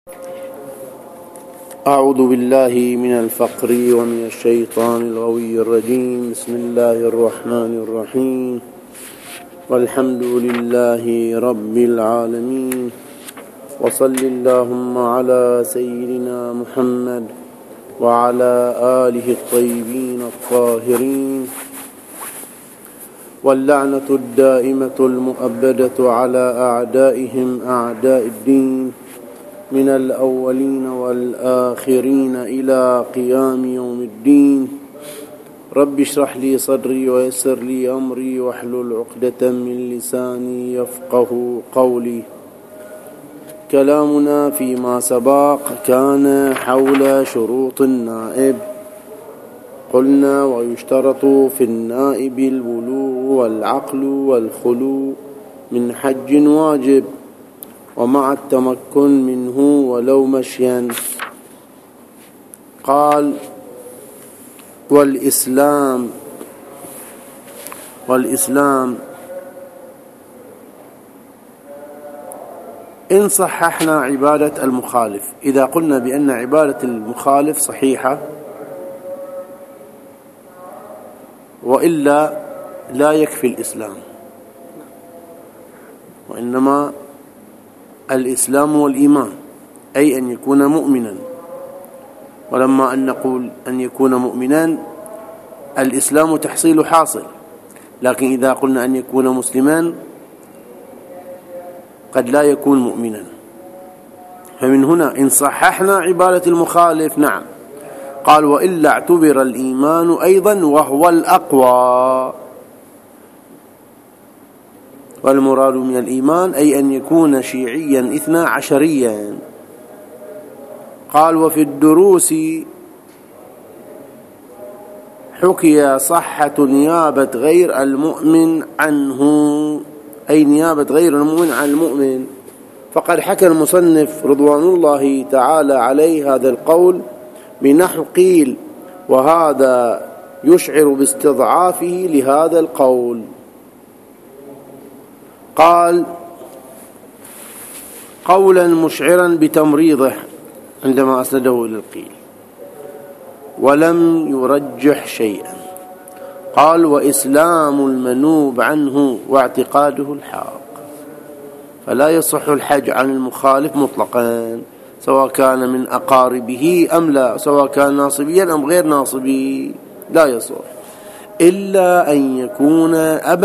أعوذ بالله من الفقر ومن الشيطان الغوي الرجيم. بسم الله الرحمن الرحيم، والحمد لله رب العالمين، وصل اللهم على سيدنا محمد وعلى آله الطيبين الطاهرين، واللعنة الدائمة المؤبدة على أعدائهم أعداء الدين من الأولين والآخرين إلى قيام يوم الدين. رب اشرح لي صدري ويسر لي أمري واحلل عقدة من لساني يفقه قولي. كلامنا فيما سبق كان حول شروط النائب. قلنا: ويشترط في النائب البلوغ والعقل والخلو من حج واجب، ومع التمكن منه ولو مشيا. قال: والإسلام إن صححنا عبادة المخالف. إذا قلنا بأن عبادة المخالف صحيحة وإلا لا يكفي الإسلام، وإنما الإسلام والإيمان، أي أن يكون مؤمنا. ولما أن نقول أن يكون مؤمنا، الإسلام تحصيل حاصل، لكن إذا قلنا أن يكون مسلما قد لا يكون مؤمنا. فمن هنا إن صححنا عبادة المخالف نعم. قال: وإلا اعتبر الإيمان أيضا وهو الأقوى. والمراد من الإيمان أي أن يكون شيعيا 12 قال: وفي الدروس حكي صحة نيابة غير المؤمن عنه، أي نيابة غير المؤمن عن المؤمن. فقد حكى المصنف رضوان الله تعالى عليه هذا القول بنحو قيل، وهذا يشعر باستضعافه لهذا القول. قال: قولا مشعرا بتمريضه عندما أسنده إلى القيل، ولم يرجح شيئا. قال: وإسلام المنوب عنه واعتقاده الحق. فلا يصح الحج عن المخالف مطلقا، سواء كان من أقاربه أم لا، سواء كان ناصبيا أم غير ناصبي، لا يصح إلا أن يكون أبا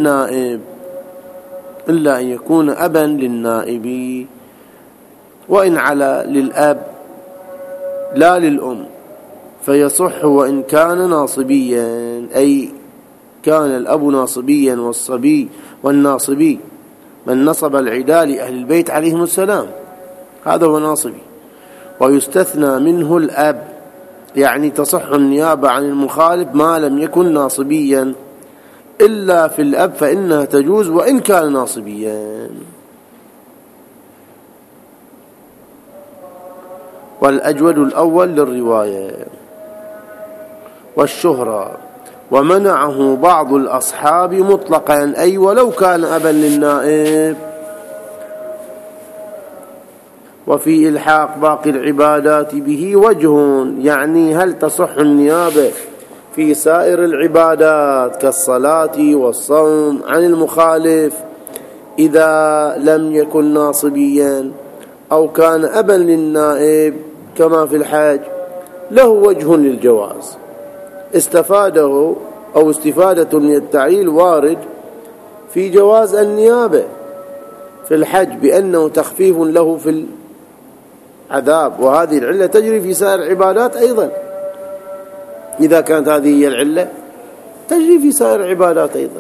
للنائب، وإن على للأب لا للأم فيصح وإن كان ناصبيا، أي كان الأب ناصبيا والناصبي من نصب العداء لأهل البيت عليهم السلام، هذا هو ناصبي. ويستثنى منه الأب، يعني تصح النيابة عن المخالف ما لم يكن ناصبيا، إلا في الأب فإنها تجوز وإن كان ناصبيا. والأجود الأول للرواية والشهرة. ومنعه بعض الأصحاب مطلقا، أي ولو كان أبا للنائب. وفي إلحاق باقي العبادات به وجه، يعني هل تصح النيابة في سائر العبادات كالصلاة والصوم عن المخالف إذا لم يكن ناصبيا أو كان أبا للنائب كما في الحج؟ له وجه للجواز استفادة من التعليل وارد في جواز النيابة في الحج بأنه تخفيف له في العذاب، وهذه العلة تجري في سائر العبادات أيضا. إذا كانت هذه هي العلة تجري في سائر العبادات أيضا.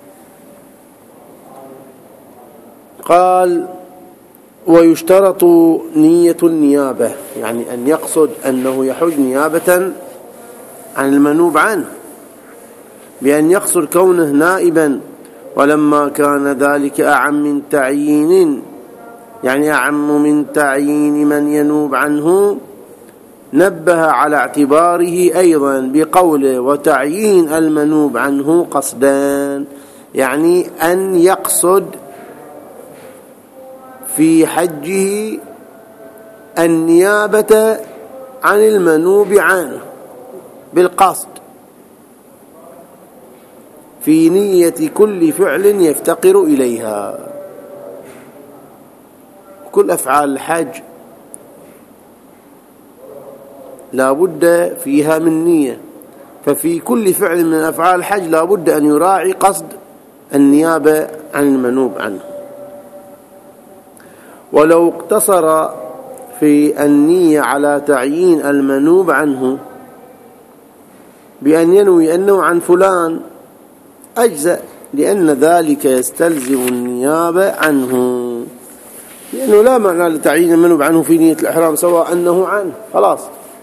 قال: ويشترط نية النيابة، يعني أن يقصد أنه يحج نيابة عن المنوب عنه، بأن يقصد كونه نائبا. ولما كان ذلك أعم من تعيين، يعني أعم من تعيين من ينوب عنه، نبه على اعتباره أيضا بقوله: وتعيين المنوب عنه قصدان، يعني أن يقصد في حجه النيابة عن المنوب عنه بالقصد في نية كل فعل يفتقر إليها. كل أفعال الحج لا بد فيها من نية، ففي كل فعل من أفعال الحج لا بد أن يراعي قصد النيابة عن المنوب عنه. ولو اقتصر في النية على تعيين المنوب عنه بأن ينوي أنه عن فلان أجزأ، لأن ذلك يستلزم النيابة عنه، لأنه لا معنى لتعيين المنوب عنه في نية الإحرام سواء أنه عنه، خلاص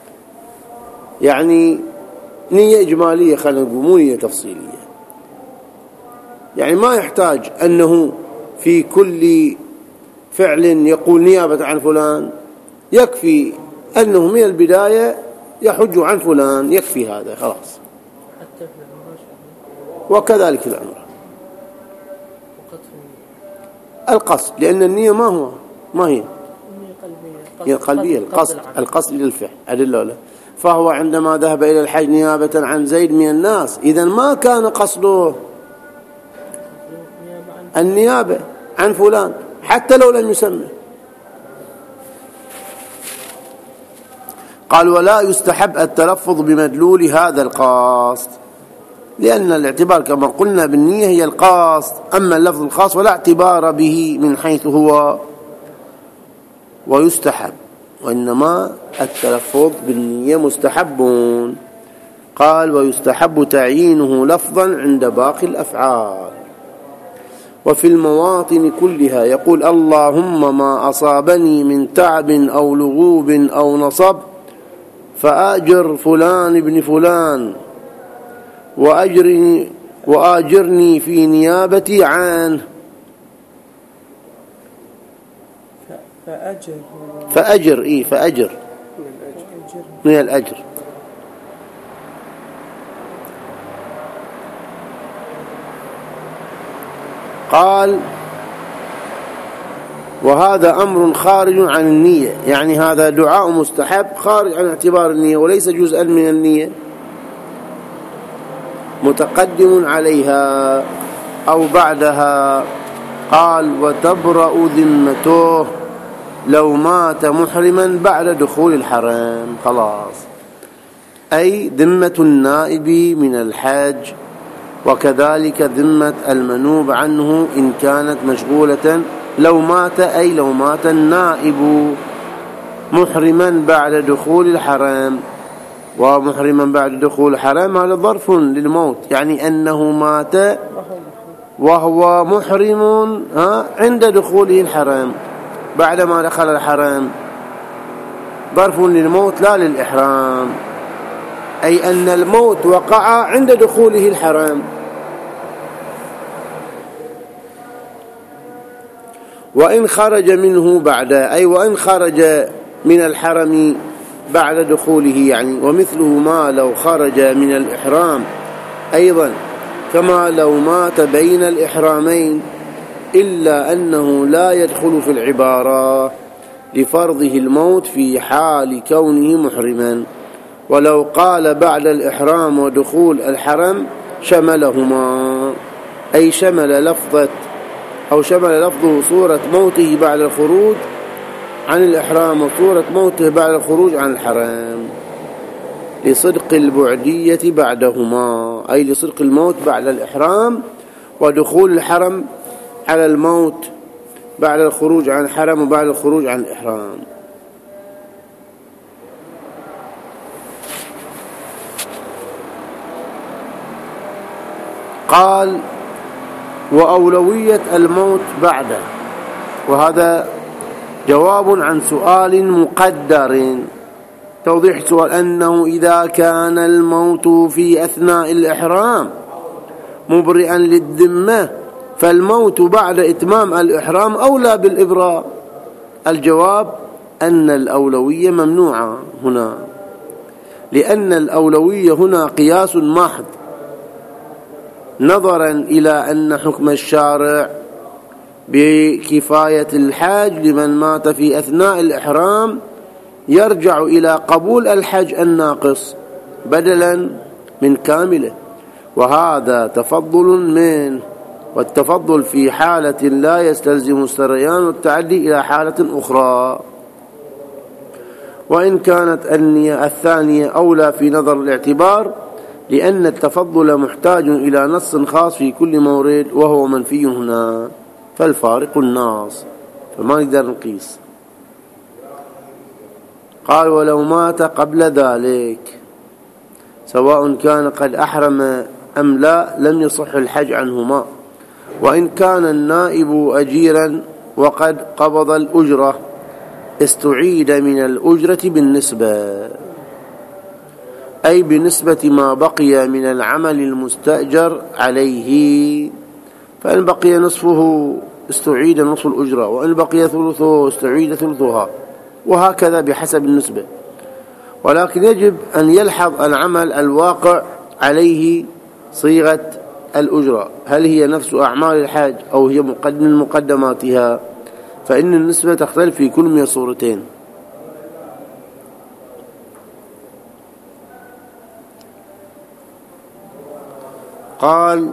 يعني نية إجمالية، خلينا نقول مو نية تفصيلية. يعني ما يحتاج أنه في كل فعل يقول نيابة عن فلان، يكفي أنه من البداية يحج عن فلان، يكفي هذا خلاص. وكذلك في العمرة القصد، لأن النية ما هي قلبية، القصد للفعل أدلة. فهو عندما ذهب إلى الحج نيابة عن زيد من الناس، إذن ما كان قصده النيابة عن فلان حتى لو لم يسمى. قال ولا يستحب التلفظ بمدلول هذا القصد، لأن الاعتبار كما قلنا بالنية هي القصد، أما اللفظ الخاص ولا اعتبار به من حيث هو ويستحب، وإنما التلفظ بالنية مستحب. قال ويستحب تعيينه لفظا عند باقي الأفعال. وفي المواطن كلها يقول اللهم ما أصابني من تعب أو لغوب أو نصب فآجر فلان ابن فلان وآجرني في نيابتي عنه. فأجر من الأجر. قال وهذا أمر خارج عن النية، يعني هذا دعاء مستحب خارج عن اعتبار النية وليس جزءا من النية، متقدم عليها أو بعدها. قال وتبرأ ذمته لو مات محرما بعد دخول الحرم، خلاص، أي ذمة النائب من الحج، وكذلك ذمة المنوب عنه إن كانت مشغولة لو مات، أي لو مات النائب محرما بعد دخول الحرم. ومحرما بعد دخول الحرم هذا ظرف للموت، يعني أنه مات وهو محرم عند دخوله الحرم، بعدما دخل الحرم، ظرف للموت لا للإحرام، أي أن الموت وقع عند دخوله الحرم. وإن خرج منه بعد، أي وإن خرج من الحرم بعد دخوله، يعني ومثله ما لو خرج من الإحرام أيضا، كما لو مات بين الإحرامين، إلا أنه لا يدخل في العبارة لفرضه الموت في حال كونه محرما. ولو قال بعد الإحرام ودخول الحرم شملهما، أي شمل لفظه صورة موته بعد الخروج عن الإحرام وصورة موته بعد الخروج عن الحرم، لصدق البعدية بعدهما، أي لصدق الموت بعد الإحرام ودخول الحرم على الموت بعد الخروج عن الحرم وبعد الخروج عن الإحرام. قال وأولوية الموت بعده، وهذا جواب عن سؤال مقدر، توضيح سؤال أنه إذا كان الموت في أثناء الإحرام مبرئا للذمة فالموت بعد إتمام الإحرام أولى بالإبراء. الجواب أن الأولوية ممنوعة هنا، لأن الأولوية هنا قياس محض، نظرا إلى أن حكم الشارع بكفاية الحاج لمن مات في أثناء الإحرام يرجع إلى قبول الحج الناقص بدلا من كامله، وهذا تفضل منه، والتفضل في حالة لا يستلزم السريان والتعدي إلى حالة أخرى. وإن كانت النية الثانية أولى في نظر الاعتبار، لأن التفضل محتاج إلى نص خاص في كل مورد وهو منفي هنا، فالفارق الناص، فما نقدر نقيس. قال ولو مات قبل ذلك سواء كان قد أحرم أم لا لم يصح الحج عنهما. وإن كان النائب أجيرا وقد قبض الأجرة استعيد من الأجرة بالنسبة، أي بنسبة ما بقي من العمل المستأجر عليه، فإن بقي نصفه استعيد نصف الأجرة، وإن بقي ثلثه استعيد ثلثها، وهكذا بحسب النسبة. ولكن يجب أن يلحظ العمل الواقع عليه صيغة الأجرة، هل هي نفس أعمال الحج أو هي من مقدماتها، فإن النسبة تختلف في كل من الصورتين. قال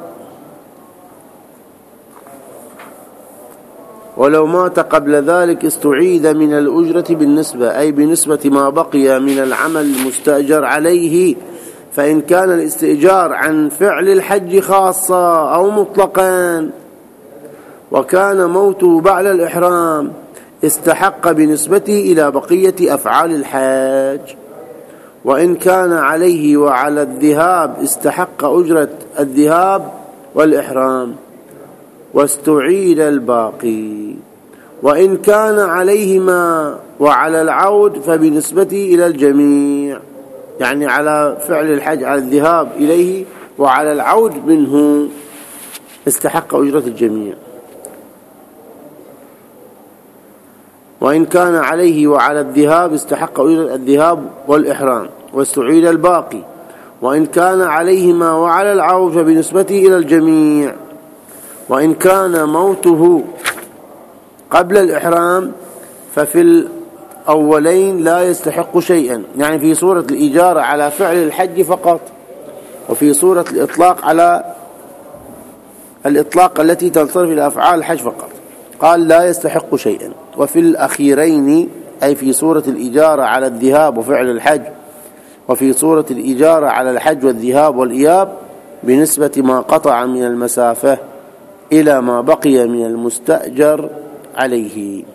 ولو مات قبل ذلك استعيد من الأجرة بالنسبة، أي بنسبة ما بقي من العمل المستأجر عليه، فإن كان الاستئجار عن فعل الحج خاصة أو مطلقا وكان موته بعد الإحرام استحق بنسبته إلى بقية أفعال الحج، وإن كان عليه وعلى الذهاب استحق أجرة الذهاب والإحرام واستعيد الباقي، وإن كان عليهما وعلى العود فبنسبته إلى الجميع، يعني على فعل الحج على الذهاب إليه وعلى العود منه استحق أجرة الجميع. وإن كان عليه وعلى الذهاب استحق أجرة الذهاب والإحرام واستعيد الباقي، وإن كان عليهما وعلى العود فبنسبته إلى الجميع. وإن كان موته قبل الإحرام ففي الأولين لا يستحق شيئا، يعني في صورة الإجارة على فعل الحج فقط، وفي صورة الإطلاق على الإطلاق التي تنصرف إلى أفعال الحج فقط. قال لا يستحق شيئا. وفي الأخيرين أي في صورة الإجارة على الذهاب وفعل الحج، وفي صورة الإجارة على الحج والذهاب والإياب بنسبة ما قطع من المسافة إلى ما بقي من المستأجر عليه.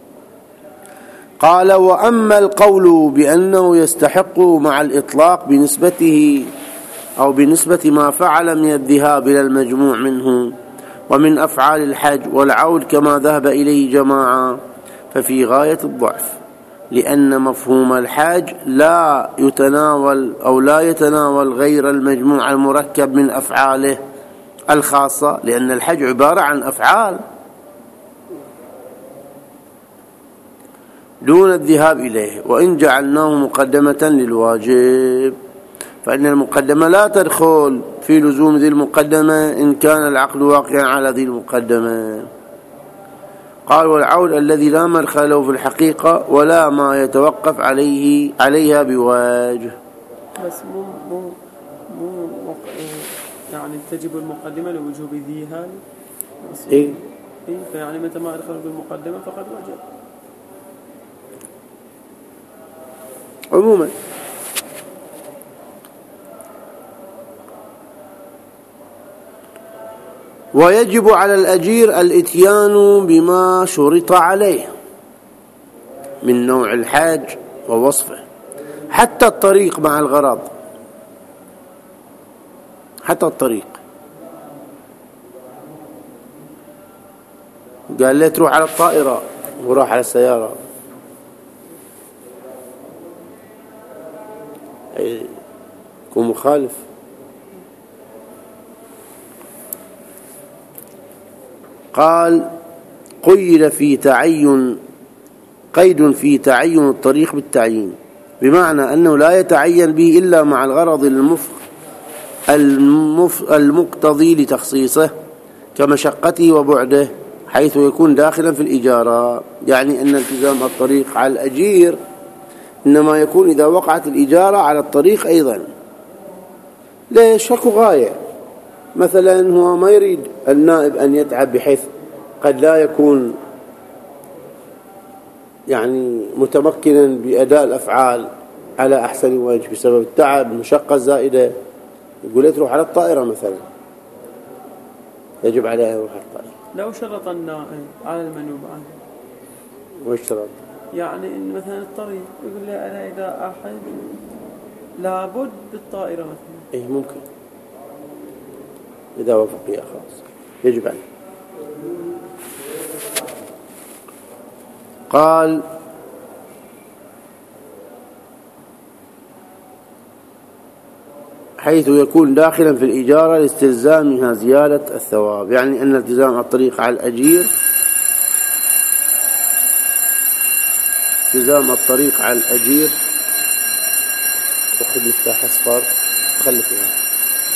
قال وأما القول بأنه يستحق مع الإطلاق بنسبته أو بنسبة ما فعل من الذهاب إلى المجموع منه ومن أفعال الحج والعود كما ذهب إليه جماعة، ففي غاية الضعف، لأن مفهوم الحج لا يتناول غير المجموع المركب من أفعاله الخاصة، لأن الحج عبارة عن أفعال دون الذهاب إليه. وإن جعلناه مقدمة للواجب فإن المقدمة لا تدخل في لزوم ذي المقدمة إن كان العقد واقعا على ذي المقدمة. قال والعود الذي لا مدخل له في الحقيقة ولا ما يتوقف عليها بواجه. بس مو يعني تجب المقدمة لوجوب ذي هذه. إيه فيعني متى ما أدخل بالمقدمة فقد وجب عموما. ويجب على الأجير الإتيان بما شرط عليه من نوع الحج ووصفه، حتى الطريق مع الغرض، حتى الطريق. قال لي تروح على الطائرة وراح على السيارة، يكون مخالف. قال قيد في تعين الطريق بالتعيين، بمعنى أنه لا يتعين به إلا مع الغرض المقتضي لتخصيصه كمشقته وبعده، حيث يكون داخلا في الإجارة. يعني أن التزام الطريق على الأجير إنما يكون إذا وقعت الإجارة على الطريق أيضا. ليش؟ شك غاية. مثلا هو ما يريد النائب أن يتعب بحيث قد لا يكون يعني متمكنا بأداء الأفعال على أحسن وجه بسبب التعب المشقة الزائدة، يقول تروح على الطائرة مثلا، يجب عليه يروح على الطائرة. لو شرط النائب على المنوب عنه، وش شرط؟ يعني إن مثلا الطريق يقول لي أنا إذا أحد لابد بالطائرة مثلا. إيه ممكن إذا وافق فيها خلاص يجب عليه. قال حيث يكون داخلا في الإجارة لاستلزامها زيادة الثواب، يعني أن التزام الطريق على الأجير، التزام الطريق على الأجير. أخذ مفتاح أصفر خلي فيها.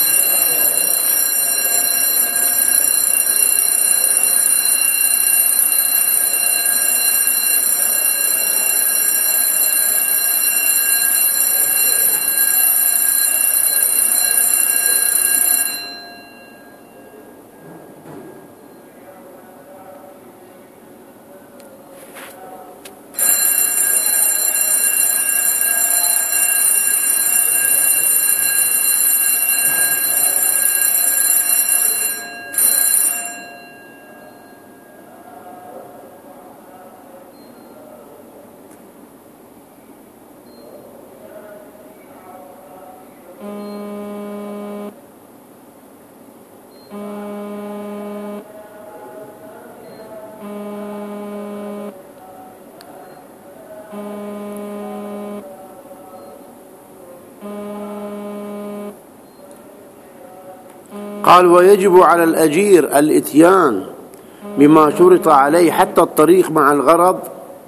قال ويجب على الأجير الإتيان بما شرط عليه حتى الطريق مع الغرض،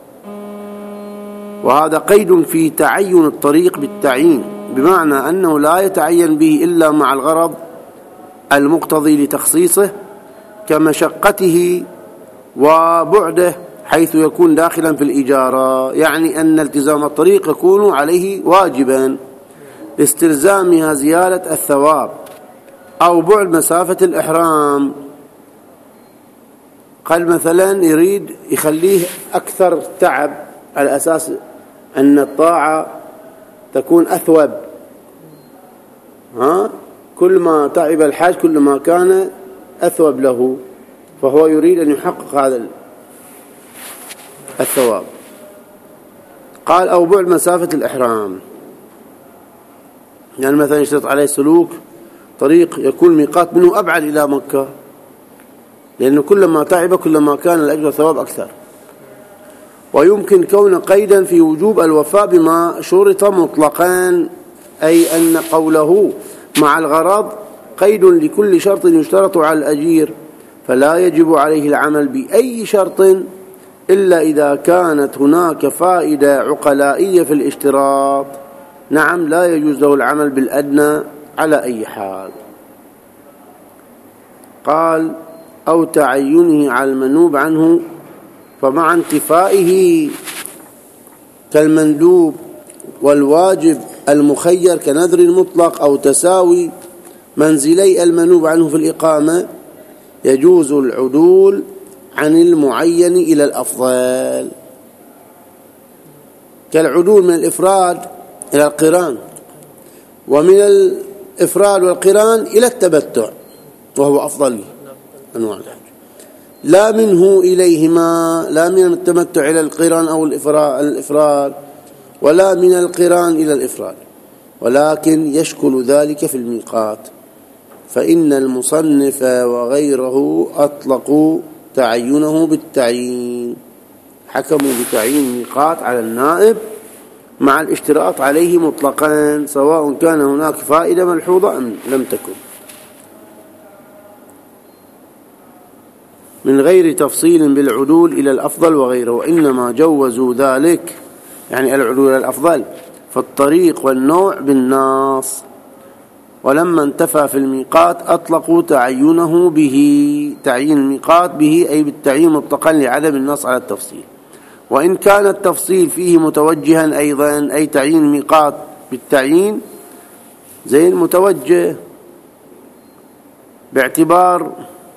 وهذا قيد في تعين الطريق بالتعيين، بمعنى أنه لا يتعين به إلا مع الغرض المقتضي لتخصيصه كمشقته وبعده، حيث يكون داخلا في الإجارة، يعني أن التزام الطريق يكون عليه واجبا لاستلزامها زيادة الثواب، أو بعد مسافة الإحرام. قال مثلا يريد يخليه أكثر تعب على أساس أن الطاعة تكون أثوب، كل ما تعب الحاج كل ما كان أثوب له، فهو يريد أن يحقق هذا الثواب. قال أو بعد مسافة الإحرام، يعني مثلا يشترط عليه سلوك طريق يكون ميقات منه أبعد إلى مكة، لأنه كلما تعب كلما كان الأجر والثواب أكثر. ويمكن كون قيدا في وجوب الوفاء بما شرط مطلقا، أي أن قوله مع الغرض قيد لكل شرط يشترط على الأجير، فلا يجب عليه العمل بأي شرط إلا إذا كانت هناك فائدة عقلائية في الاشتراط. نعم لا يجوز له العمل بالأدنى على أي حال. قال أو تعينه على المنوب عنه، فمع انتفائه كالمندوب والواجب المخير كنذر المطلق أو تساوي منزلي المنوب عنه في الإقامة، يجوز العدول عن المعين إلى الأفضل، كالعدول من الإفراد إلى القران، ومن الإفراد والقران إلى التبتع وهو أفضل أنواع الحج، لا منه إليهما، لا من التمتع إلى القران أو الإفراد، ولا من القران إلى الإفراد، ولكن يشكل ذلك في الميقات، فإن المصنف وغيره أطلقوا تعينه بالتعيين، حكموا بتعيين الميقات على النائب مع الاشتراط عليه مطلقا، سواء كان هناك فائدة ملحوظة أم لم تكن، من غير تفصيل بالعدول إلى الأفضل وغيره، وإنما جوزوا ذلك يعني العدول إلى الأفضل في الطريق والنوع بالنص، ولما انتفى في الميقات أطلقوا تعينه به، تعيين الميقات به أي بالتعيين مطلقا لعدم النص على التفصيل، وإن كان التفصيل فيه متوجها أيضا، أي تعيين ميقات بالتعيين زي المتوجه باعتبار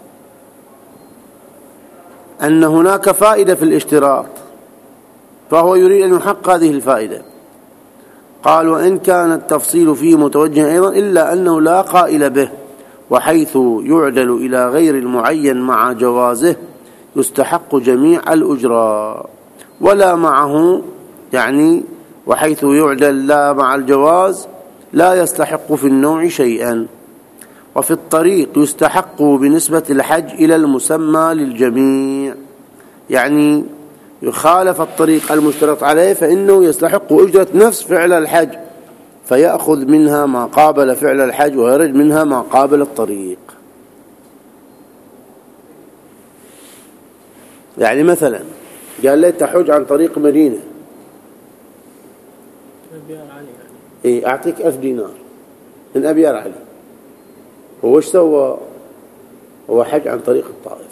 أن هناك فائدة في الاشتراط، فهو يريد أن يحقق هذه الفائدة. قال وإن كان التفصيل فيه متوجها أيضا إلا أنه لا قائل به، وحيث يعدل إلى غير المعين مع جوازه يستحق جميع الأجراء، ولا معه، يعني وحيث يعدل لا مع الجواز لا يستحق في النوع شيئا. وفي الطريق يستحق بنسبة الحج إلى المسمى للجميع، يعني يخالف الطريق المشترط عليه فإنه يستحق أجرة نفس فعل الحج، فيأخذ منها ما قابل فعل الحج ويرد منها ما قابل الطريق. يعني مثلا قال لي تحج عن طريق مدينة، إيه أعطيك 1000 دينار من أبيار علي، هو ايش سوى؟ هو حج عن طريق الطائف.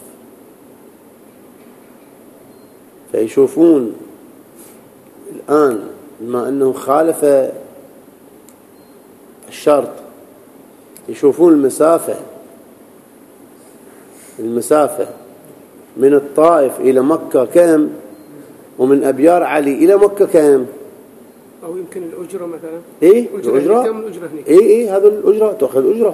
فيشوفون الآن بما أنه خالف الشرط، يشوفون المسافة من الطائف إلى مكة كم، ومن أبيار علي إلى مكة كم، أو يمكن الأجرة مثلا. إيه الأجرة، كم الأجرة هناك؟ إيه هذا الأجرة تأخذ أجرة.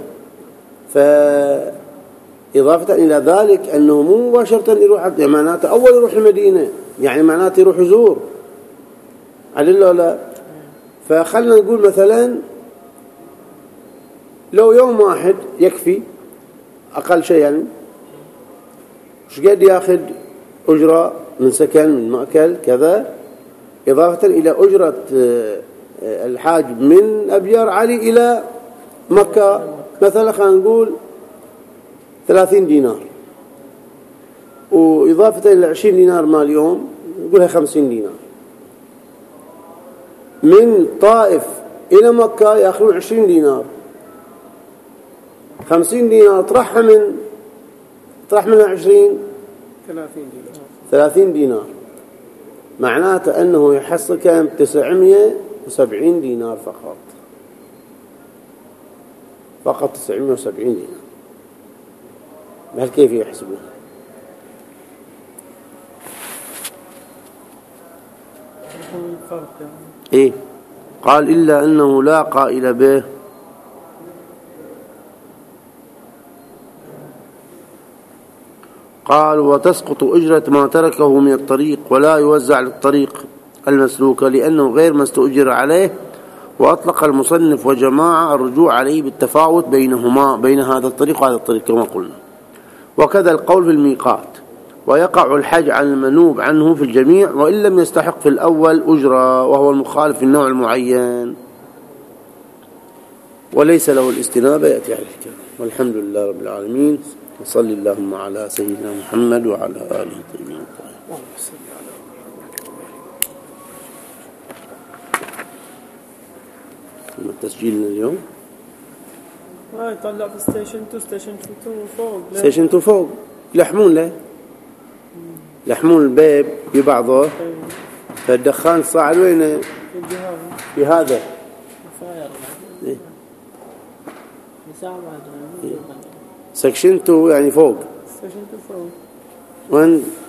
فإضافة إلى ذلك أنه مو مباشرة يروح، يعني معناته أول يروح المدينة، يعني معناته يروح يزور علي لا. فخلنا نقول مثلا لو يوم واحد يكفي أقل شيء، يعني ايش قد ياخذ أجرة من سكن من مأكل كذا، إضافة إلى أجرة الحاج من أبيار علي إلى مكة، مثلا خلينا نقول 30 دينار، وإضافة إلى 20 دينار مال يوم نقولها 50 دينار. من طائف إلى مكة يأخذون 20 دينار، 50 دينار طرح منها 20 30 دينار، معناته أنه يحصل كم 970 دينار فقط 970 دينار. بهالكيف يحسبون؟ إيه قال إلا أنه لا قائل به، قال وتسقط أجرة ما تركه من الطريق ولا يوزع للطريق المسلوكة لأنه غير ما استؤجر عليه. وأطلق المصنف وجماعة الرجوع عليه بالتفاوت بينهما، بين هذا الطريق وهذا الطريق كما قلنا. وكذا القول في الميقات، ويقع الحج عن المنوب عنه في الجميع وإن لم يستحق في الأول أجرة، وهو المخالف في النوع المعين وليس له الاستنابة، يأتي على الحكام. والحمد لله رب العالمين، وصلي اللهم على سيدنا محمد وعلى آله الطيبين الطاهرين. تسجيلنا اليوم يطلع في ستيشن 2 ستيشن 2 فوق، ستيشن 2 فوق يلحمون الباب ببعضه، فالدخان صاعد وين؟ في هذا سكشن 2 يعني فوق، ستيشن 2 فوق. وين